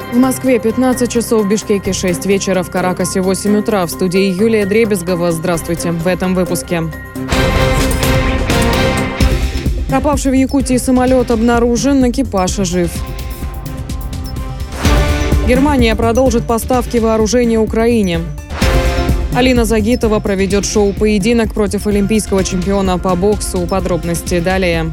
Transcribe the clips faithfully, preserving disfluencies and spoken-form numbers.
В Москве пятнадцать часов, в Бишкеке шесть вечера, в Каракасе восемь утра. В студии Юлия Дребезгова. Здравствуйте. В этом выпуске. Пропавший в Якутии самолет обнаружен, экипаж жив. Германия продолжит поставки вооружения Украине. Алина Загитова проведет шоу-поединок против олимпийского чемпиона по боксу. Подробности далее.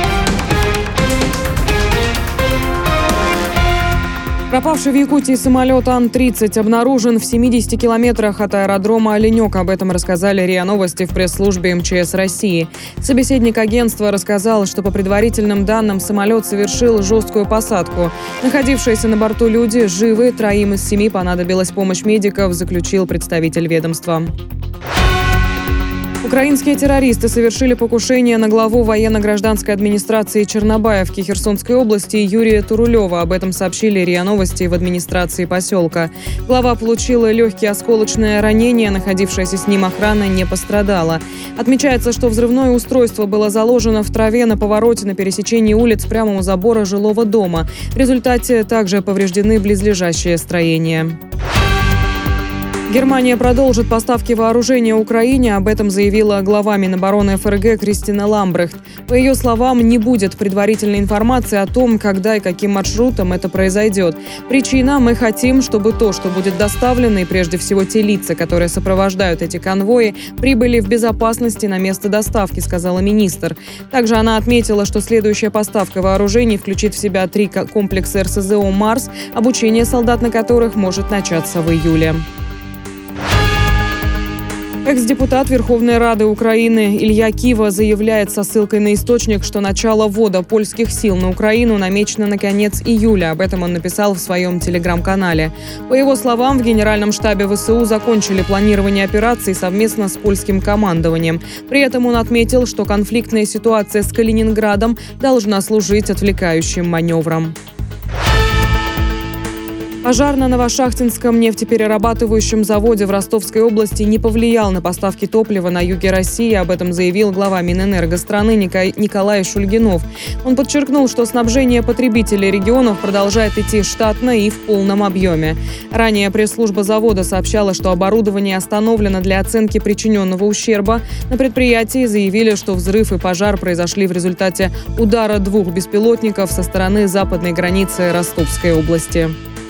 Пропавший в Якутии самолет Ан тридцать обнаружен в семидесяти километрах от аэродрома Оленек. Об этом рассказали РИА Новости в пресс-службе эм че эс России. Собеседник агентства рассказал, что по предварительным данным самолет совершил жесткую посадку. Находившиеся на борту люди живы, троим из семи понадобилась помощь медиков, заключил представитель ведомства. Украинские террористы совершили покушение на главу военно-гражданской администрации Чернобаевки Херсонской области Юрия Турулева. Об этом сообщили РИА Новости в администрации поселка. Глава получила легкие осколочные ранения, находившаяся с ним охрана не пострадала. Отмечается, что взрывное устройство было заложено в траве на повороте на пересечении улиц прямо у забора жилого дома. В результате также повреждены близлежащие строения. Германия продолжит поставки вооружения Украине. Об этом заявила глава Минобороны эф эр гэ Кристина Ламбрехт. По ее словам, не будет предварительной информации о том, когда и каким маршрутом это произойдет. Причина – мы хотим, чтобы то, что будет доставлено, и прежде всего те лица, которые сопровождают эти конвои, прибыли в безопасности на место доставки, сказала министр. Также она отметила, что следующая поставка вооружений включит в себя три комплекса эр эс зэ о «Марс», обучение солдат на которых может начаться в июле. Экс-депутат Верховной Рады Украины Илья Кива заявляет со ссылкой на источник, что начало ввода польских сил на Украину намечено на конец июля. Об этом он написал в своем телеграм-канале. По его словам, в Генеральном штабе вэ эс у закончили планирование операции совместно с польским командованием. При этом он отметил, что конфликтная ситуация с Калининградом должна служить отвлекающим маневром. Пожар на Новошахтинском нефтеперерабатывающем заводе в Ростовской области не повлиял на поставки топлива на юге России. Об этом заявил глава Минэнерго страны Николай Шульгинов. Он подчеркнул, что снабжение потребителей регионов продолжает идти штатно и в полном объеме. Ранее пресс-служба завода сообщала, что оборудование остановлено для оценки причиненного ущерба. На предприятии заявили, что взрыв и пожар произошли в результате удара двух беспилотников со стороны западной границы Ростовской области.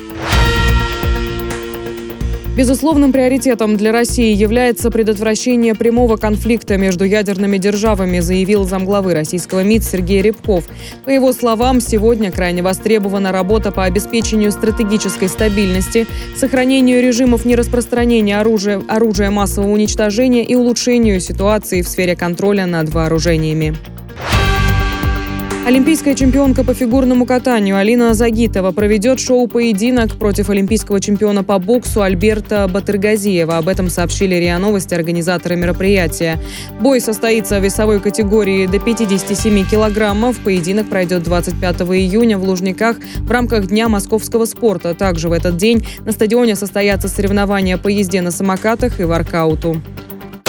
Безусловным приоритетом для России является предотвращение прямого конфликта между ядерными державами, заявил замглавы российского МИД Сергей Рябков. По его словам, сегодня крайне востребована работа по обеспечению стратегической стабильности, сохранению режимов нераспространения оружия, оружия массового уничтожения и улучшению ситуации в сфере контроля над вооружениями. Олимпийская чемпионка по фигурному катанию Алина Загитова проведет шоу-поединок против олимпийского чемпиона по боксу Альберта Батыргазиева. Об этом сообщили РИА Новости, организаторы мероприятия. Бой состоится в весовой категории до пятидесяти семи килограммов. Поединок пройдет двадцать пятого июня в Лужниках в рамках Дня московского спорта. Также в этот день на стадионе состоятся соревнования по езде на самокатах и воркауту.